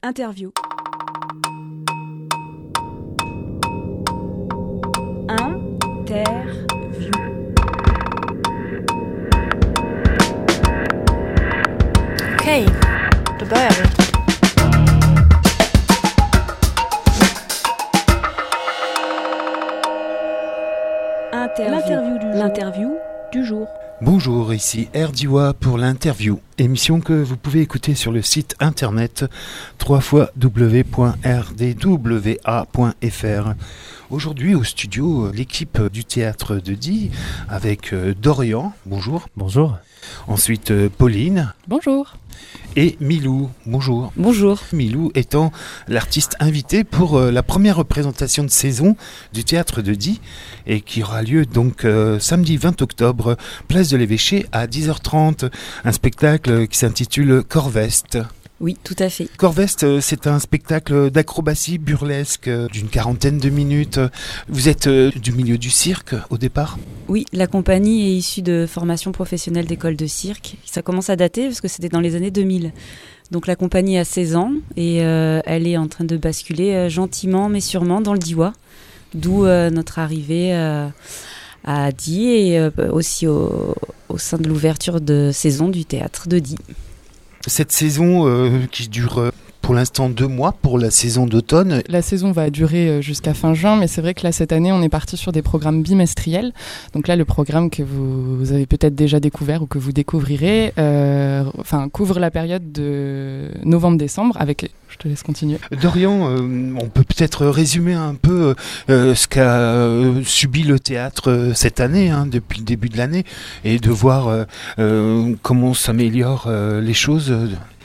Interview. Interview. Okej, då börjar vi. L'interview du jour. Bonjour, ici RDiwa pour l'interview, émission que vous pouvez écouter sur le site internet www.rdwa.fr. Aujourd'hui au studio, l'équipe du théâtre de Die avec Dorian, bonjour. Bonjour. Ensuite Pauline. Bonjour. Et Milou, bonjour. Bonjour. Milou étant l'artiste invité pour la première représentation de saison du théâtre de Die et qui aura lieu donc samedi 20 octobre, place de l'Évêché à 10h30, un spectacle qui s'intitule Corveste. Oui, tout à fait. Corveste, c'est un spectacle d'acrobatie burlesque d'une 40aine de minutes. Vous êtes du milieu du cirque au départ ? Oui, la compagnie est issue de formation professionnelle d'école de cirque. Ça commence à dater parce que c'était dans les années 2000. Donc la compagnie a 16 ans et elle est en train de basculer gentiment mais sûrement dans le Diois. D'où notre arrivée à Die et aussi au sein de l'ouverture de saison du théâtre de Die. Cette saison qui dure pour l'instant 2 mois pour la saison d'automne. La saison va durer jusqu'à fin juin, mais c'est vrai que là, cette année, on est parti sur des programmes bimestriels. Donc là, le programme que vous avez peut-être déjà découvert ou que vous découvrirez couvre la période de novembre-décembre avec... Je te laisse continuer. Dorian, on peut peut-être résumer un peu ce qu'a subi le théâtre cette année, depuis le début de l'année, et de voir comment s'améliorent les choses.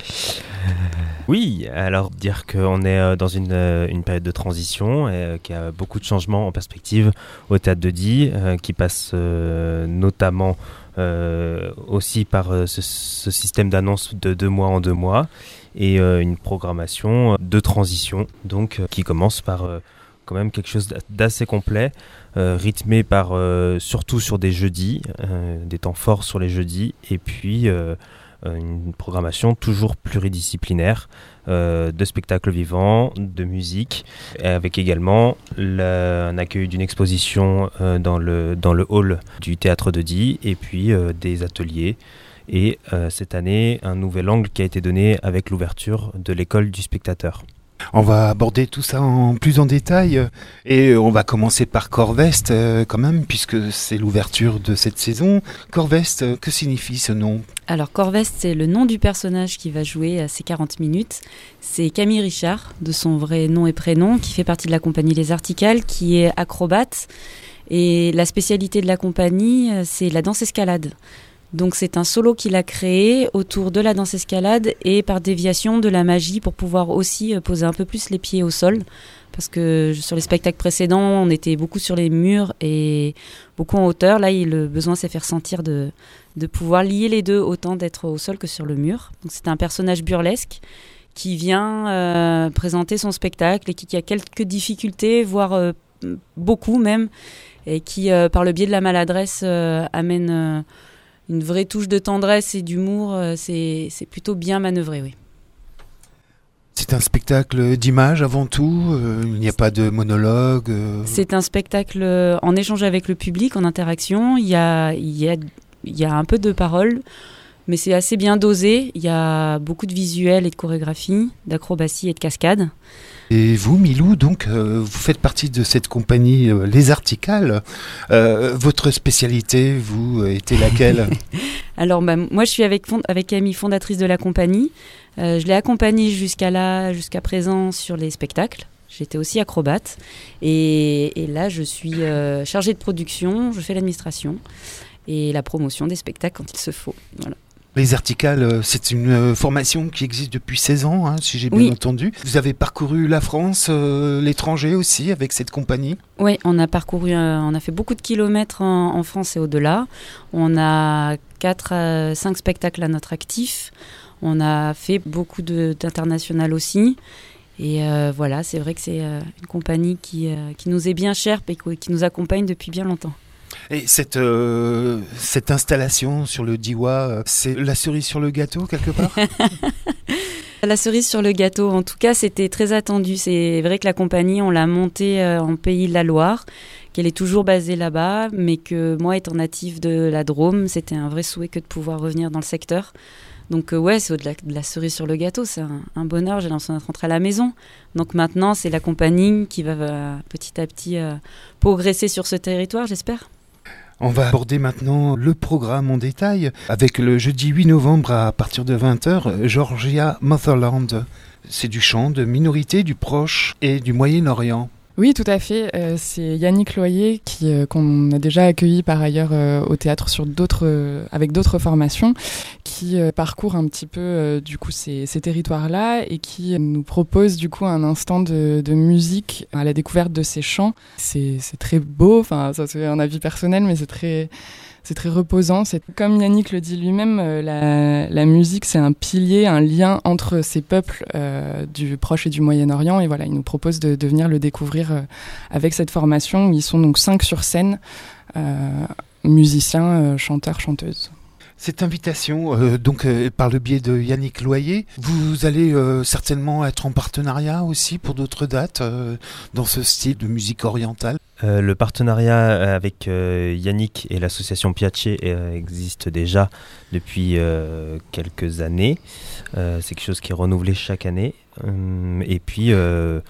Oui, alors dire qu'on est dans une période de transition, qu'il y a beaucoup de changements en perspective au théâtre de Die, qui passe notamment aussi par ce système d'annonce de 2 mois en 2 mois, et une programmation de transition, donc qui commence par quand même quelque chose d'assez complet, rythmé par surtout sur des jeudis, des temps forts sur les jeudis, et puis une programmation toujours pluridisciplinaire de spectacles vivants, de musique, avec également un accueil d'une exposition dans le hall du théâtre de Die, et puis des ateliers. Et cette année, un nouvel angle qui a été donné avec l'ouverture de l'école du spectateur. On va aborder tout ça plus en détail et on va commencer par Corveste quand même, puisque c'est l'ouverture de cette saison. Corveste, que signifie ce nom ? Alors Corveste, c'est le nom du personnage qui va jouer à ces 40 minutes. C'est Camille Richard, de son vrai nom et prénom, qui fait partie de la compagnie Les Articales, qui est acrobate. Et la spécialité de la compagnie, c'est la danse escalade. Donc c'est un solo qu'il a créé autour de la danse escalade et par déviation de la magie pour pouvoir aussi poser un peu plus les pieds au sol. Parce que sur les spectacles précédents, on était beaucoup sur les murs et beaucoup en hauteur. Là, le besoin s'est fait ressentir de pouvoir lier les deux, autant d'être au sol que sur le mur. Donc c'est un personnage burlesque qui vient présenter son spectacle et qui a quelques difficultés, voire beaucoup même, et qui, par le biais de la maladresse, amène... une vraie touche de tendresse et d'humour, c'est plutôt bien manœuvré, oui. C'est un spectacle d'image avant tout, il n'y a pas de monologue. C'est un spectacle en échange avec le public, en interaction. Il y a un peu de parole, mais c'est assez bien dosé. Il y a beaucoup de visuels et de chorégraphie, d'acrobatie et de cascade. Et vous, Milou, donc, vous faites partie de cette compagnie Les Articales. Votre spécialité, vous, était laquelle ? Alors, moi, je suis avec Camille, fondatrice de la compagnie. Je l'ai accompagnée jusqu'à présent sur les spectacles. J'étais aussi acrobate. Et là, je suis chargée de production. Je fais l'administration et la promotion des spectacles quand il se faut. Voilà. Les Articales, c'est une formation qui existe depuis 16 ans, si j'ai bien entendu. Vous avez parcouru la France, l'étranger aussi, avec cette compagnie ? Oui, on a fait beaucoup de kilomètres en France et au-delà. On a 4 à 5 spectacles à notre actif. On a fait beaucoup d'international aussi. Et voilà, c'est vrai que c'est une compagnie qui nous est bien chère et qui nous accompagne depuis bien longtemps. Et cette installation sur le Diois, c'est la cerise sur le gâteau quelque part ? La cerise sur le gâteau, en tout cas, c'était très attendu. C'est vrai que la compagnie, on l'a montée en Pays de la Loire, qu'elle est toujours basée là-bas, mais que moi, étant native de la Drôme, c'était un vrai souhait que de pouvoir revenir dans le secteur. Donc ouais, c'est au-delà de la cerise sur le gâteau, c'est un bonheur, j'ai l'impression d'être rentrée à la maison. Donc maintenant, c'est la compagnie qui va petit à petit progresser sur ce territoire, j'espère. On va aborder maintenant le programme en détail avec le jeudi 8 novembre à partir de 20h, Georgia Motherland. C'est du chant de minorités du Proche et du Moyen-Orient. Oui, tout à fait. C'est Yannick Loyer qu'on a déjà accueilli par ailleurs au théâtre avec d'autres formations, qui parcourt un petit peu du coup ces territoires-là et qui nous propose du coup un instant de musique à la découverte de ces chants. C'est très beau. Enfin, ça c'est un avis personnel, mais c'est très reposant. C'est comme Yannick le dit lui-même, la musique c'est un pilier, un lien entre ces peuples du Proche et du Moyen-Orient. Et voilà, il nous propose de venir le découvrir avec cette formation. Ils sont donc 5 sur scène, musiciens, chanteurs, chanteuses. Cette invitation, par le biais de Yannick Loyer, vous allez certainement être en partenariat aussi pour d'autres dates dans ce style de musique orientale. Le partenariat avec Yannick et l'association Piace existe déjà depuis quelques années. C'est quelque chose qui est renouvelé chaque année. Et puis, on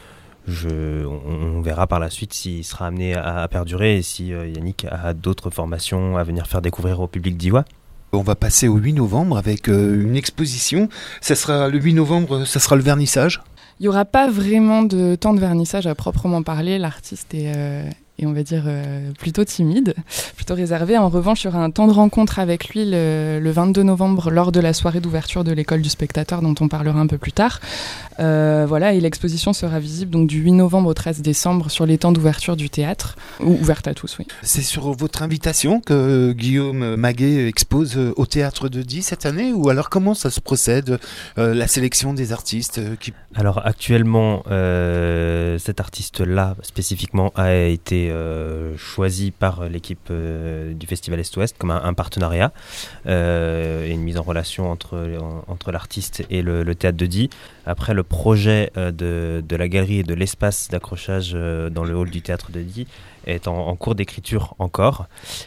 verra par la suite s'il sera amené à perdurer et si Yannick a d'autres formations à venir faire découvrir au public d'Iwa. On va passer au 8 novembre avec une exposition. Ça sera le 8 novembre, ça sera le vernissage. Il n'y aura pas vraiment de temps de vernissage à proprement parler. L'artiste est on va dire plutôt timide, plutôt réservé. En revanche, il y aura un temps de rencontre avec lui le 22 novembre lors de la soirée d'ouverture de l'école du spectateur dont on parlera un peu plus tard. Voilà, et l'exposition sera visible donc du 8 novembre au 13 décembre sur les temps d'ouverture du théâtre, ou ouverte à tous, oui. C'est sur votre invitation que Guillaume Maguet expose au Théâtre de Die cette année, ou alors comment ça se procède, la sélection des artistes Alors actuellement, cet artiste-là spécifiquement a été choisi par l'équipe du Festival Est-Ouest comme un partenariat et une mise en relation entre l'artiste et le Théâtre de Die. Après, le projet de la galerie et de l'espace d'accrochage dans le hall du Théâtre de Die est en cours d'écriture encore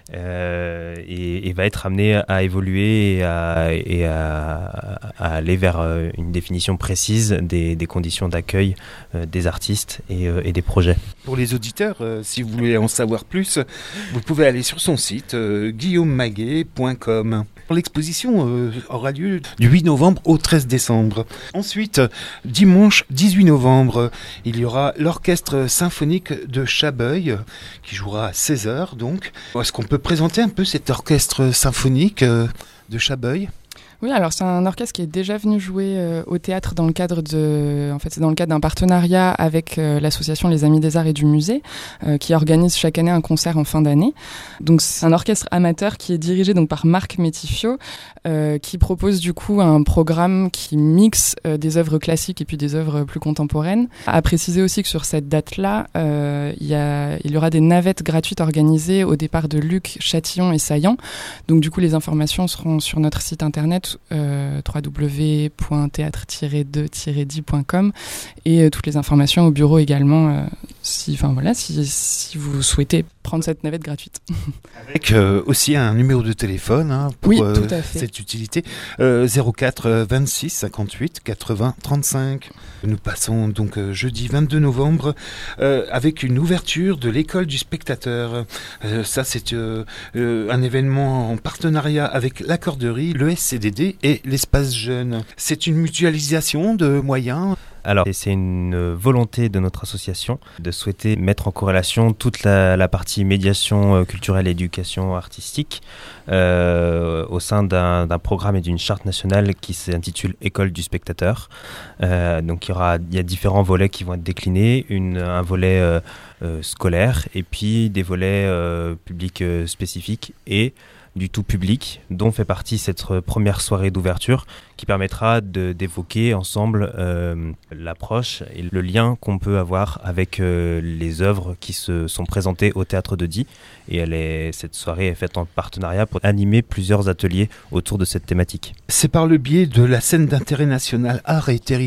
et va être amené à évoluer et à aller vers une définition précise des conditions d'accueil des artistes et des projets. Pour les auditeurs, si vous voulez en savoir plus, vous pouvez aller sur son site guillaumemaguet.com. L'exposition aura lieu du 8 novembre au 13 décembre. Ensuite, dimanche 18 novembre, il y aura l'orchestre symphonique de Chabeuil qui jouera à 16h donc. Est-ce qu'on peut présenter un peu cet orchestre symphonique de Chabeuil ? Oui, alors c'est un orchestre qui est déjà venu jouer au théâtre dans le cadre d'un partenariat avec l'association Les Amis des Arts et du Musée, qui organise chaque année un concert en fin d'année. Donc c'est un orchestre amateur qui est dirigé donc par Marc Métifio, qui propose du coup un programme qui mixe des œuvres classiques et puis des œuvres plus contemporaines. À préciser aussi que sur cette date-là, il y aura des navettes gratuites organisées au départ de Luc, Châtillon et Saillant. Donc du coup les informations seront sur notre site internet www.théâtre-2-die.com et toutes les informations au bureau également si vous souhaitez prendre cette navette gratuite. Avec aussi un numéro de téléphone pour tout à fait. cette utilité 04 26 58 80 35. Nous passons donc jeudi 22 novembre avec une ouverture de l'école du spectateur. Ça c'est un événement en partenariat avec l'accorderie, le SCDD et l'espace jeune. C'est une mutualisation de moyens. Alors, c'est une volonté de notre association de souhaiter mettre en corrélation toute la partie médiation culturelle et éducation artistique au sein d'un programme et d'une charte nationale qui s'intitule École du spectateur. Donc, il y a différents volets qui vont être déclinés, un volet scolaire et puis des volets publics spécifiques et du tout public, dont fait partie cette première soirée d'ouverture qui permettra d'évoquer ensemble l'approche et le lien qu'on peut avoir avec les œuvres qui se sont présentées au Théâtre de Die. Et cette soirée est faite en partenariat pour animer plusieurs ateliers autour de cette thématique. C'est par le biais de la scène d'intérêt national Art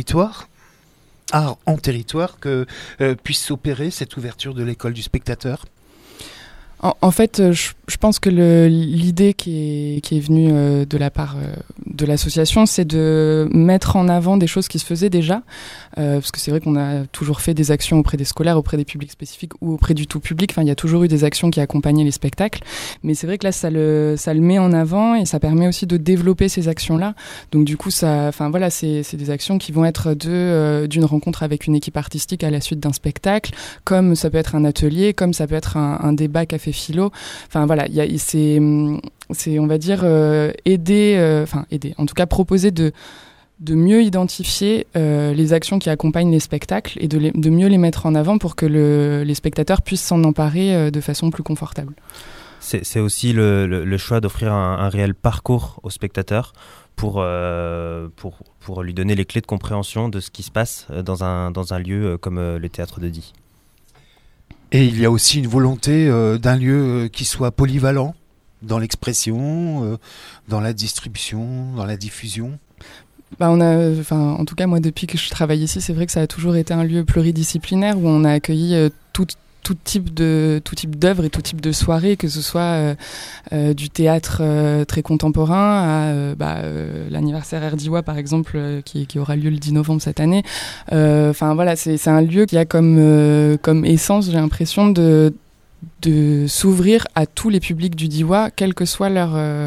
en territoire que puisse s'opérer cette ouverture de l'école du spectateur. En fait, je pense que l'idée qui est venue de la part de l'association, c'est de mettre en avant des choses qui se faisaient déjà, parce que c'est vrai qu'on a toujours fait des actions auprès des scolaires, auprès des publics spécifiques ou auprès du tout public. Enfin, il y a toujours eu des actions qui accompagnaient les spectacles, mais c'est vrai que là, ça le met en avant et ça permet aussi de développer ces actions-là. Donc du coup, c'est des actions qui vont être d'une rencontre avec une équipe artistique à la suite d'un spectacle, comme ça peut être un atelier, comme ça peut être un débat café philo. Enfin voilà, c'est on va dire aider, en tout cas proposer de mieux identifier les actions qui accompagnent les spectacles et de mieux les mettre en avant pour que les spectateurs puissent s'en emparer de façon plus confortable. C'est aussi le choix d'offrir un réel parcours au spectateur pour lui donner les clés de compréhension de ce qui se passe dans un lieu comme le Théâtre de Die. Et il y a aussi une volonté d'un lieu qui soit polyvalent dans l'expression, dans la distribution, dans la diffusion. En tout cas, moi, depuis que je travaille ici, c'est vrai que ça a toujours été un lieu pluridisciplinaire où on a accueilli tout type d'œuvres et tout type de soirées, que ce soit du théâtre très contemporain à l'anniversaire Erdiwa par exemple qui aura lieu le 10 novembre cette année. C'est un lieu qui a comme essence, j'ai l'impression, de s'ouvrir à tous les publics du Diois, quelles que soient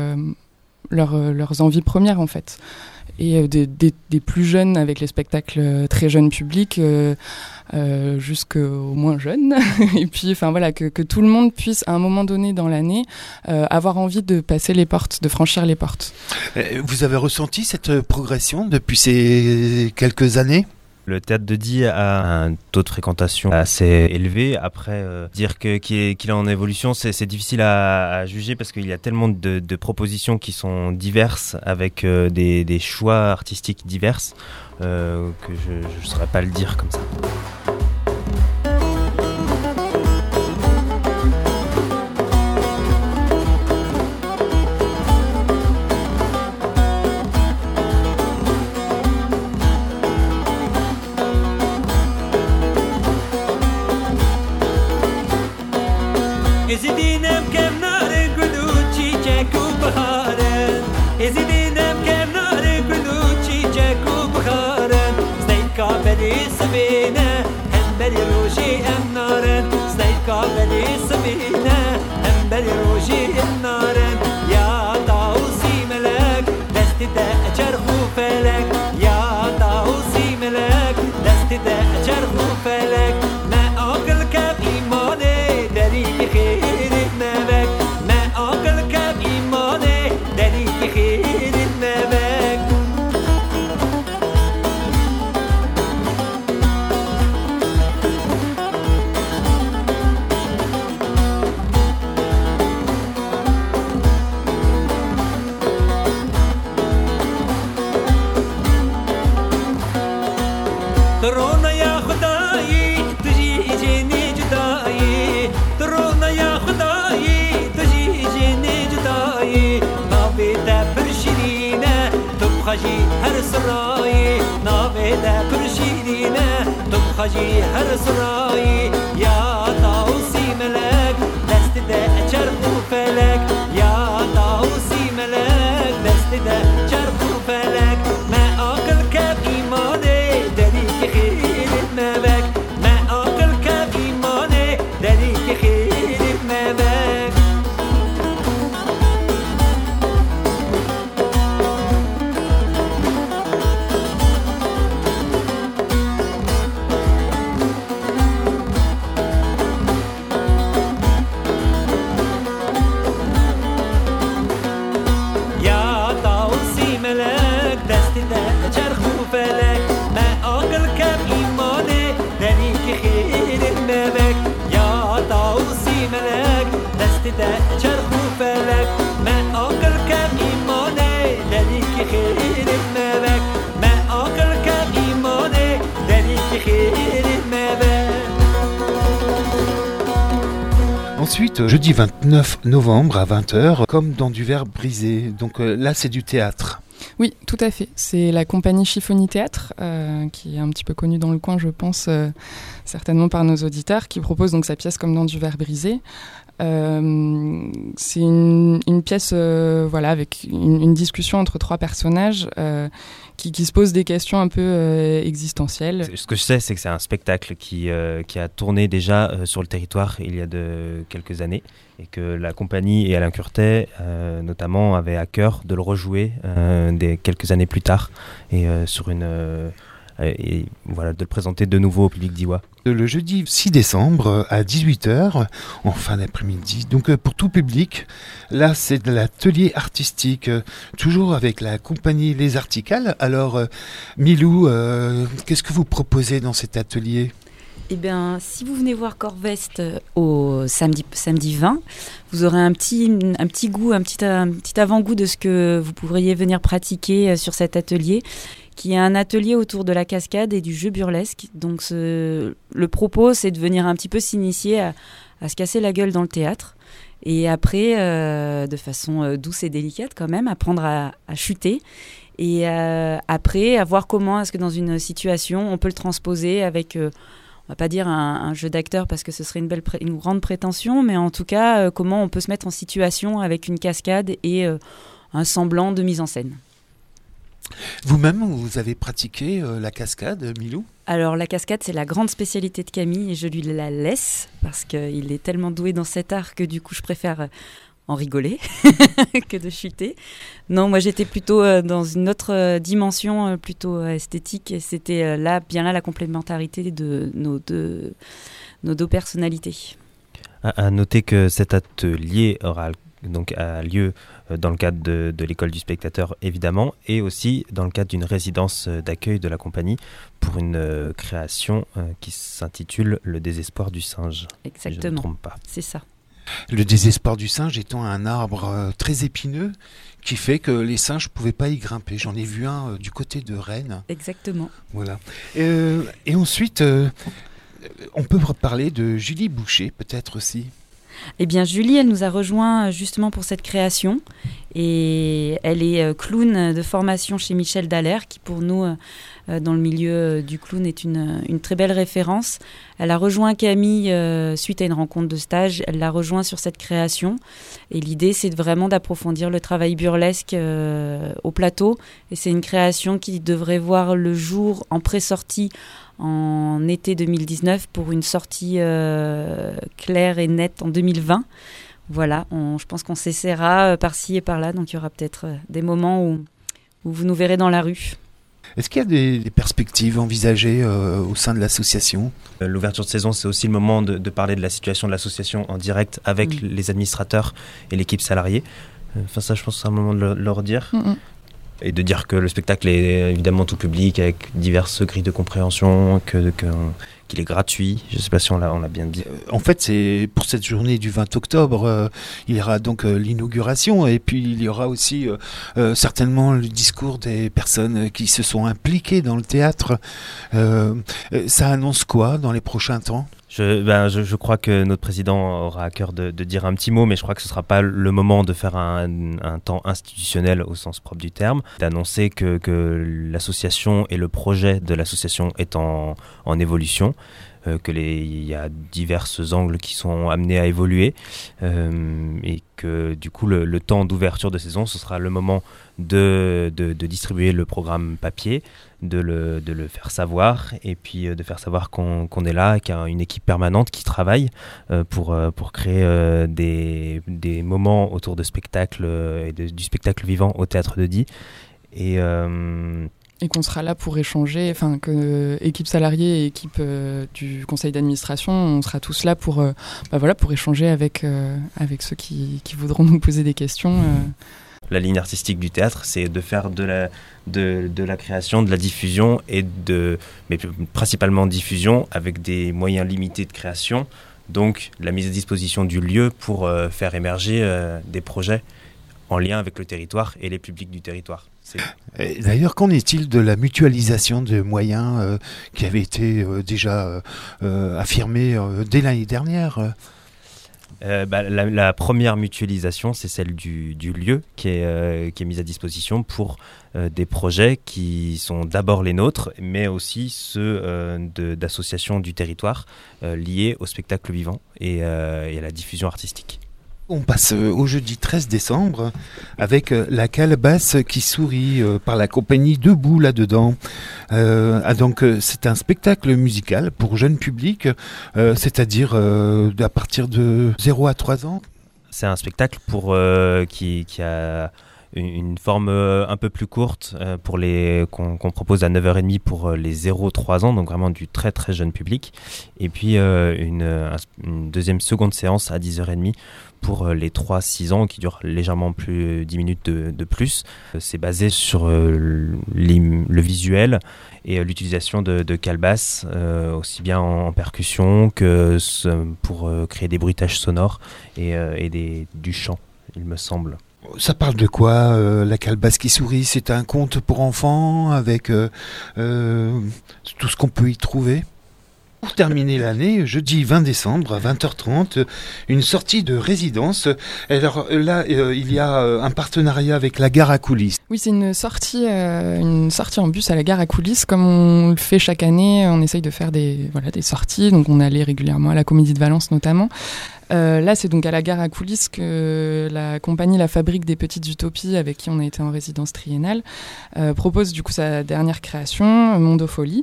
leurs envies premières en fait. Et des plus jeunes avec les spectacles très jeunes publics jusqu'aux moins jeunes. Et puis que tout le monde puisse à un moment donné dans l'année avoir envie de passer les portes, de franchir les portes. Vous avez ressenti cette progression depuis ces quelques années ? Le Théâtre de Die a un taux de fréquentation assez élevé. Après, dire qu'il est en évolution, c'est difficile à juger parce qu'il y a tellement de propositions qui sont diverses avec des choix artistiques divers que je ne saurais pas le dire comme ça. Ensuite, jeudi 29 novembre à 20h, comme dans du verre brisé. Donc là, c'est du théâtre. Oui, tout à fait. C'est la compagnie Chiffonny Théâtre, qui est un petit peu connue dans le coin, je pense, certainement par nos auditeurs, qui propose donc sa pièce Comme dans du verre brisé. C'est une pièce avec une discussion entre trois personnages qui se posent des questions un peu existentielles. Ce que je sais, c'est que c'est un spectacle qui a tourné déjà sur le territoire il y a quelques années et que la compagnie et Alain Curtet notamment avaient à cœur de le rejouer quelques années plus tard et de le présenter de nouveau au public d'Iwa. Le jeudi 6 décembre à 18h, en fin d'après-midi, donc pour tout public. Là, c'est de l'atelier artistique, toujours avec la compagnie Les Articales. Alors, Milou, qu'est-ce que vous proposez dans cet atelier ? Eh bien, si vous venez voir Corvest au samedi 20, vous aurez un petit goût, un petit avant-goût de ce que vous pourriez venir pratiquer sur cet atelier, qui est un atelier autour de la cascade et du jeu burlesque. Donc le propos, c'est de venir un petit peu s'initier à se casser la gueule dans le théâtre. Et après, de façon douce et délicate quand même, apprendre à chuter. Et après, à voir comment est-ce que dans une situation, on peut le transposer avec... on va pas dire un jeu d'acteur parce que ce serait une grande prétention, mais en tout cas, comment on peut se mettre en situation avec une cascade et un semblant de mise en scène. Vous-même, vous avez pratiqué la cascade, Milou ? Alors la cascade, c'est la grande spécialité de Camille et je lui la laisse parce qu'il est tellement doué dans cet art que du coup, je préfère en rigoler que de chuter. Non, moi j'étais plutôt dans une autre dimension, plutôt esthétique, et c'était bien là la complémentarité de nos deux personnalités. À noter que cet atelier aura donc a lieu dans le cadre de l'école du spectateur évidemment, et aussi dans le cadre d'une résidence d'accueil de la compagnie pour une création qui s'intitule Le désespoir du singe. Exactement. Si je ne me trompe pas. C'est ça. Le désespoir du singe étant un arbre très épineux qui fait que les singes ne pouvaient pas y grimper. J'en ai vu un du côté de Rennes. Exactement. Voilà. Et ensuite, on peut parler de Julie Boucher, peut-être aussi. Eh bien, Julie, elle nous a rejoint justement pour cette création. Et elle est clown de formation chez Michel Dallaire, qui pour nous, dans le milieu du clown, est une très belle référence. Elle a rejoint Camille suite à une rencontre de stage. Elle l'a rejoint sur cette création. Et l'idée, c'est vraiment d'approfondir le travail burlesque au plateau. Et c'est une création qui devrait voir le jour en pré-sortie en été 2019 pour une sortie claire et nette en 2020. Voilà, je pense qu'on s'essaiera par-ci et par-là, donc il y aura peut-être des moments où vous nous verrez dans la rue. Est-ce qu'il y a des perspectives envisagées au sein de l'association ? L'ouverture de saison, c'est aussi le moment de parler de la situation de l'association en direct avec les administrateurs et l'équipe salariée. Enfin ça, je pense que c'est un moment de leur dire. Et de dire que le spectacle est évidemment tout public avec diverses grilles de compréhension, qu'il est gratuit. Je ne sais pas si on l'a bien dit. En fait, c'est pour cette journée du 20 octobre, il y aura donc l'inauguration et puis il y aura aussi certainement le discours des personnes qui se sont impliquées dans le théâtre. Ça annonce quoi dans les prochains temps ? Je crois que notre président aura à cœur de dire un petit mot, mais je crois que ce ne sera pas le moment de faire un temps institutionnel au sens propre du terme, d'annoncer que l'association et le projet de l'association est en évolution, il y a divers angles qui sont amenés à évoluer, et que du coup le temps d'ouverture de saison, ce sera le moment de distribuer le programme papier, de le faire savoir, et puis de faire savoir qu'on est là, qu'il y a une équipe permanente qui travaille pour créer des moments autour de spectacles et du spectacle vivant au Théâtre de Die. Et qu'on sera là pour échanger, enfin que équipe salariée et équipe du conseil d'administration, on sera tous là pour échanger avec ceux qui voudront nous poser des questions. La ligne artistique du théâtre, c'est de faire de la création, de la diffusion, mais principalement diffusion avec des moyens limités de création, donc la mise à disposition du lieu pour faire émerger des projets en lien avec le territoire et les publics du territoire. Et d'ailleurs, qu'en est-il de la mutualisation de moyens qui avait été déjà affirmée dès l'année dernière La première mutualisation, c'est celle du lieu qui est mise à disposition pour des projets qui sont d'abord les nôtres, mais aussi ceux d'associations du territoire liés au spectacle vivant et à la diffusion artistique. On passe au jeudi 13 décembre avec la calebasse qui sourit par la compagnie Debout là-dedans. Donc c'est un spectacle musical pour jeune public, c'est-à-dire à partir de 0 à 3 ans. C'est un spectacle qui a une forme un peu plus courte qu'on propose à 9h30 pour les 0-3 ans, donc vraiment du très très jeune public. Et puis une seconde séance à 10h30 pour les 3-6 ans qui dure légèrement plus 10 minutes de plus. C'est basé sur le visuel et l'utilisation de calebasses, aussi bien en percussion que pour créer des bruitages sonores et du chant, il me semble. Ça parle de quoi, la calebasse qui sourit? C'est un conte pour enfants avec tout ce qu'on peut y trouver. Pour terminer l'année, jeudi 20 décembre à 20h30, une sortie de résidence. Alors là, il y a un partenariat avec la gare à coulisses. Oui, c'est une sortie en bus à la gare à coulisses. Comme on le fait chaque année, on essaye de faire des sorties. Donc on allait régulièrement à la Comédie de Valence notamment. Là, c'est donc à la gare à coulisses que la compagnie La Fabrique des Petites Utopies, avec qui on a été en résidence triennale, propose du coup sa dernière création, Mondofolie.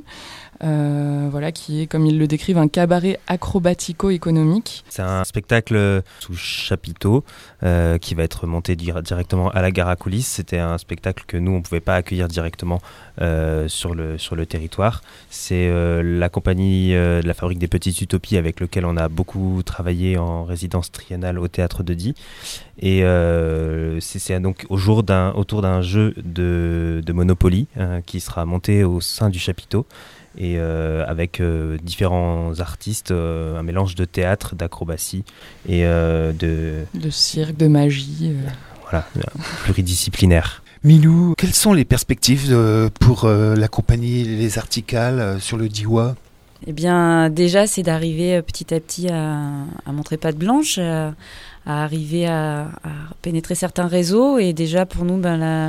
Qui est, comme ils le décrivent, un cabaret acrobatico-économique. C'est un spectacle sous chapiteau qui va être monté directement à la gare à coulisses. C'était un spectacle que nous, on ne pouvait pas accueillir directement sur le territoire. C'est la compagnie de La Fabrique des Petites Utopies avec lequel on a beaucoup travaillé en résidence triennale au Théâtre de Die. Et c'est donc autour d'un jeu de Monopoly qui sera monté au sein du chapiteau. Et avec différents artistes, un mélange de théâtre, d'acrobatie et de cirque, de magie. Voilà, pluridisciplinaire. Milou, quelles sont les perspectives pour la compagnie Les Articales sur le Diois? Eh bien, déjà, c'est d'arriver petit à petit à montrer patte blanche, à arriver à pénétrer certains réseaux. Et déjà, pour nous,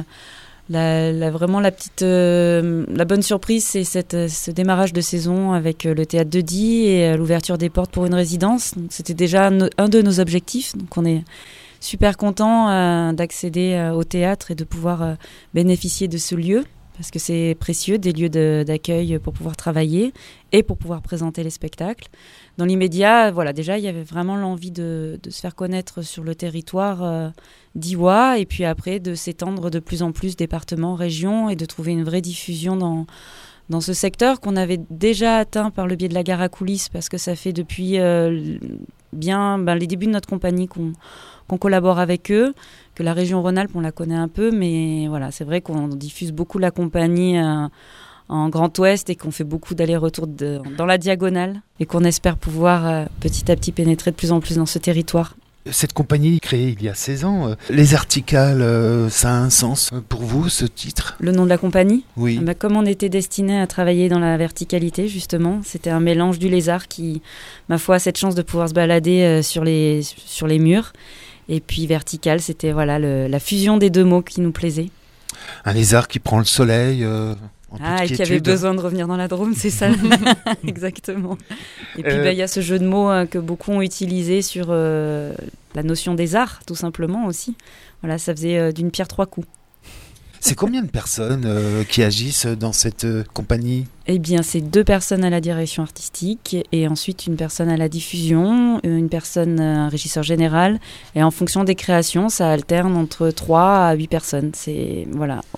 vraiment la bonne surprise, c'est ce démarrage de saison avec le Théâtre de Die et l'ouverture des portes pour une résidence. Donc, c'était déjà un de nos objectifs. Donc on est super content d'accéder au théâtre et de pouvoir bénéficier de ce lieu, parce que c'est précieux, des lieux d'accueil pour pouvoir travailler et pour pouvoir présenter les spectacles. Dans l'immédiat, déjà, il y avait vraiment l'envie de se faire connaître sur le territoire d'Iwa, et puis après de s'étendre de plus en plus départements, régions, et de trouver une vraie diffusion dans ce secteur qu'on avait déjà atteint par le biais de la gare à coulisses, parce que ça fait depuis les débuts de notre compagnie qu'on collabore avec eux, que la région Rhône-Alpes, on la connaît un peu, mais voilà, c'est vrai qu'on diffuse beaucoup la compagnie en Grand Ouest et qu'on fait beaucoup d'allers-retours dans la diagonale et qu'on espère pouvoir petit à petit pénétrer de plus en plus dans ce territoire. Cette compagnie créée il y a 16 ans, Les Articales, ça a un sens pour vous, ce titre? Le nom de la compagnie? Oui. Comme on était destiné à travailler dans la verticalité, justement, c'était un mélange du lézard qui, ma foi, a cette chance de pouvoir se balader sur les murs. Et puis vertical, c'était la fusion des deux mots qui nous plaisait. Un lézard qui prend le soleil et qui avait besoin de revenir dans la Drôme, c'est ça. Exactement. Et puis il y a ce jeu de mots que beaucoup ont utilisé sur la notion des arts, tout simplement aussi. Voilà, ça faisait d'une pierre trois coups. C'est combien de personnes qui agissent dans cette compagnie? Eh bien, c'est 2 personnes à la direction artistique et ensuite une personne à la diffusion, une personne, un régisseur général. Et en fonction des créations, ça alterne entre 3 à 8 personnes. C'est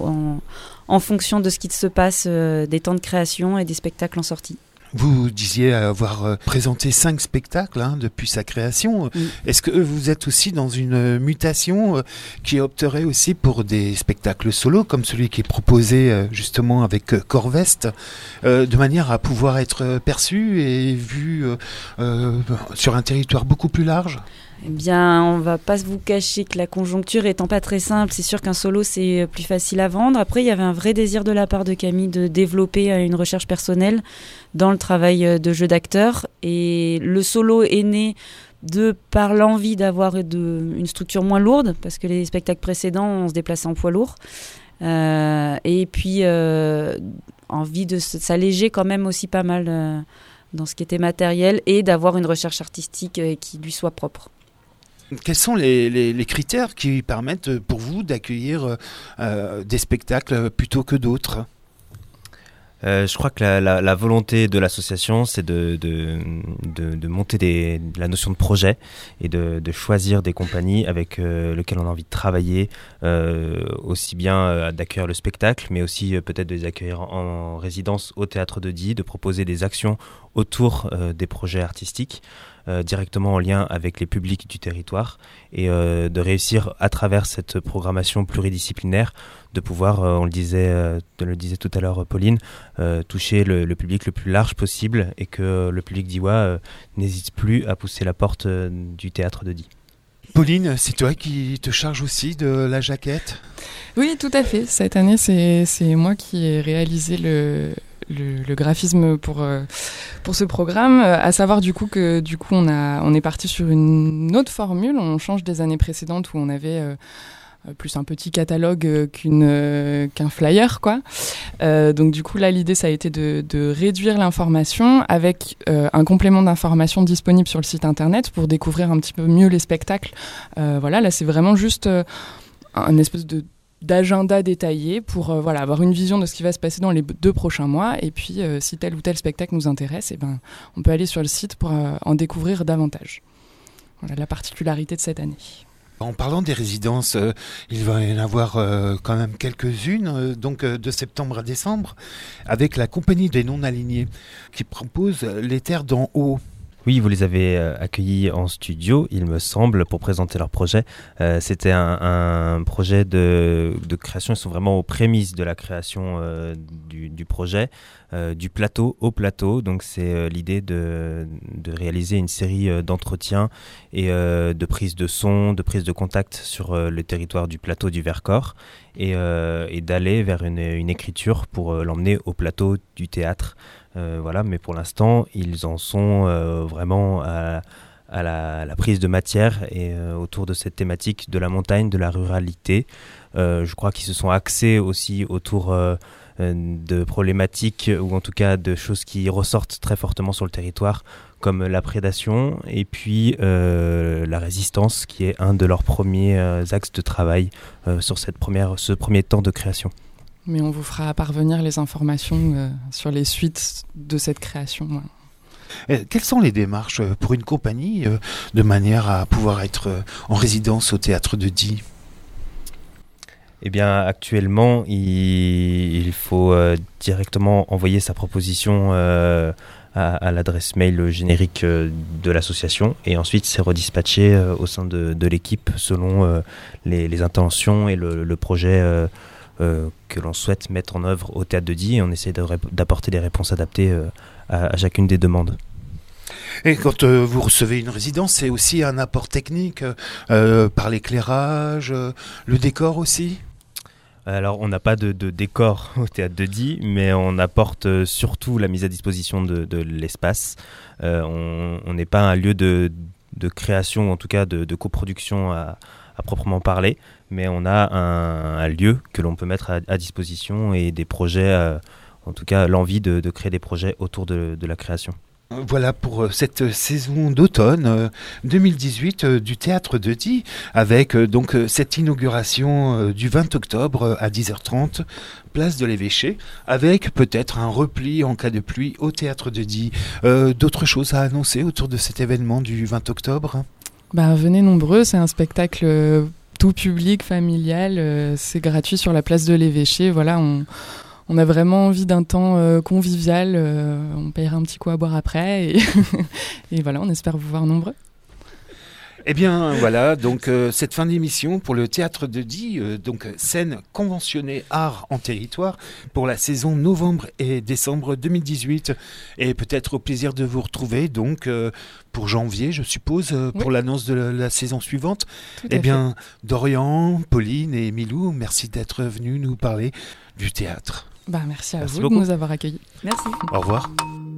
en fonction de ce qui se passe, des temps de création et des spectacles en sortie. Vous disiez avoir présenté 5 spectacles depuis sa création. Oui. Est-ce que vous êtes aussi dans une mutation qui opterait aussi pour des spectacles solos, comme celui qui est proposé justement avec Corvest, de manière à pouvoir être perçu et vu sur un territoire beaucoup plus large? Eh bien, on va pas vous cacher que la conjoncture étant pas très simple, c'est sûr qu'un solo c'est plus facile à vendre. Après, il y avait un vrai désir de la part de Camille de développer une recherche personnelle dans le travail de jeu d'acteur. Et le solo est né par l'envie d'avoir une structure moins lourde, parce que les spectacles précédents, on se déplaçait en poids lourd. Et puis, envie de s'alléger quand même aussi pas mal dans ce qui était matériel et d'avoir une recherche artistique qui lui soit propre. Quels sont les critères qui permettent pour vous d'accueillir des spectacles plutôt que d'autres ? Je crois que la volonté de l'association, c'est de monter la notion de projet et de choisir des compagnies avec lesquelles on a envie de travailler, aussi bien d'accueillir le spectacle, mais aussi peut-être de les accueillir en résidence au Théâtre de Die, de proposer des actions autour des projets artistiques, directement en lien avec les publics du territoire, et de réussir à travers cette programmation pluridisciplinaire de pouvoir, on le disait tout à l'heure Pauline, toucher le public le plus large possible, et que le public diois n'hésite plus à pousser la porte du Théâtre de Die. Pauline, c'est toi qui te charges aussi de la jaquette ? Oui, tout à fait. Cette année, c'est moi qui ai réalisé le graphisme pour ce programme, à savoir du coup on est parti sur une autre formule. On change des années précédentes où on avait plus un petit catalogue qu'un flyer, quoi. Donc du coup là, l'idée ça a été de réduire l'information avec un complément d'information disponible sur le site internet pour découvrir un petit peu mieux les spectacles. Voilà, là c'est vraiment juste un espèce d'agenda détaillé pour avoir une vision de ce qui va se passer dans les 2 prochains mois, et puis si tel ou tel spectacle nous intéresse, on peut aller sur le site pour en découvrir davantage. Voilà la particularité de cette année. En parlant des résidences, il va y en avoir quand même quelques-unes, donc de septembre à décembre, avec la Compagnie des Non-Alignés, qui propose les terres d'en haut. Oui, vous les avez accueillis en studio, il me semble, pour présenter leur projet. C'était un projet de création. Ils sont vraiment aux prémices de la création du projet, du plateau au plateau. Donc c'est l'idée de réaliser une série d'entretiens et de prise de son, de prise de contact sur le territoire du plateau du Vercors, et d'aller vers une écriture pour l'emmener au plateau du théâtre. Voilà, mais pour l'instant, ils en sont vraiment à la prise de matière, et autour de cette thématique de la montagne, de la ruralité. Je crois qu'ils se sont axés aussi autour de problématiques, ou en tout cas de choses qui ressortent très fortement sur le territoire, comme la prédation et puis la résistance, qui est un de leurs premiers axes de travail sur ce premier temps de création. Mais on vous fera parvenir les informations sur les suites de cette création. Ouais. Quelles sont les démarches pour une compagnie de manière à pouvoir être en résidence au Théâtre de Die ? Eh bien, actuellement, il faut directement envoyer sa proposition à l'adresse mail générique de l'association, et ensuite c'est redispatché au sein de l'équipe selon les intentions et le projet que l'on souhaite mettre en œuvre au Théâtre de Die, et on essaie d'apporter des réponses adaptées à chacune des demandes. Et quand vous recevez une résidence, c'est aussi un apport technique par l'éclairage, le décor aussi ? Alors, on n'a pas de décor au Théâtre de Die, mais on apporte surtout la mise à disposition de l'espace. On n'est pas un lieu de création, ou en tout cas de coproduction à proprement parler, mais on a un lieu que l'on peut mettre à disposition, et des projets, en tout cas l'envie de créer des projets autour de la création. Voilà pour cette saison d'automne 2018 du Théâtre de Die, avec donc cette inauguration du 20 octobre à 10h30, place de l'Évêché, avec peut-être un repli en cas de pluie au Théâtre de Die. D'autres choses à annoncer autour de cet événement du 20 octobre ? Venez nombreux, c'est un spectacle tout public, familial, c'est gratuit sur la place de l'Évêché. Voilà, on a vraiment envie d'un temps convivial, on payera un petit coup à boire après, et voilà, on espère vous voir nombreux. Eh bien voilà, donc cette fin d'émission pour le Théâtre de Die, donc scène conventionnée art en territoire pour la saison novembre et décembre 2018. Et peut-être au plaisir de vous retrouver donc pour janvier, je suppose, pour l'annonce de la saison suivante. Eh bien, Dorian, Pauline et Milou, merci d'être venus nous parler du théâtre. Merci à vous beaucoup de nous avoir accueillis. Merci. Au revoir.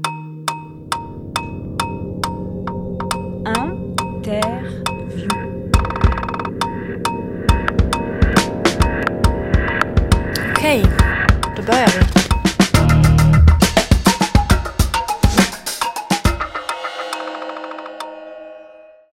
Interview. Okay, da börjar vi.